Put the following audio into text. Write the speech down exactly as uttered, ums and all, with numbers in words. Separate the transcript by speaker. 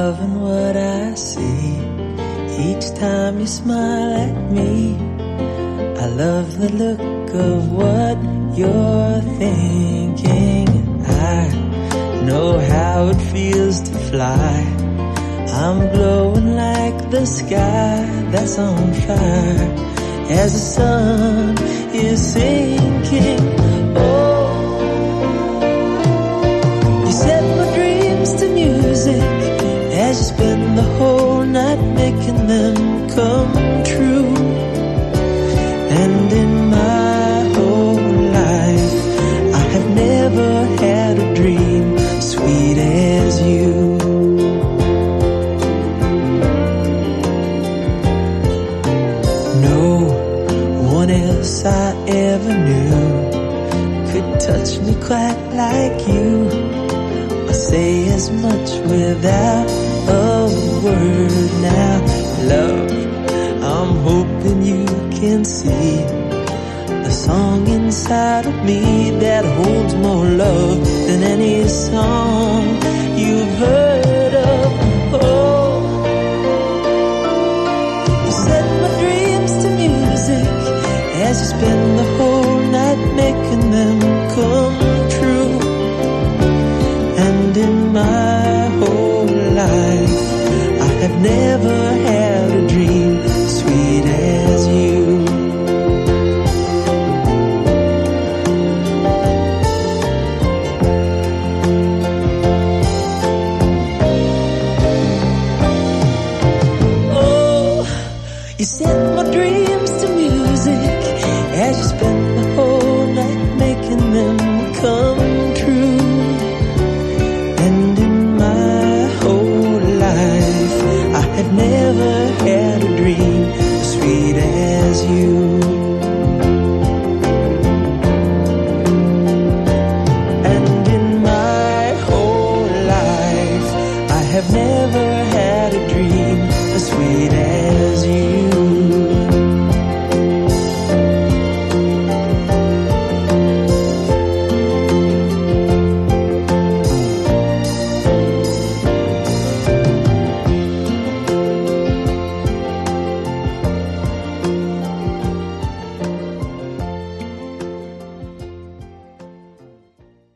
Speaker 1: loving what I see. Each time you smile at me, I love the look of what you're thinking. I know how it feels to fly. I'm glowing like the sky that's on fire as the sun is sinking. Oh, you set my dreams to music as you spend the whole night making them come true. And in my whole life, I have never had a dream sweet as you. No one else I ever knew could touch me quite like you, or say as much without a word. Now, love, I'm hoping you can see a song inside of me that holds more love than any song you've heard.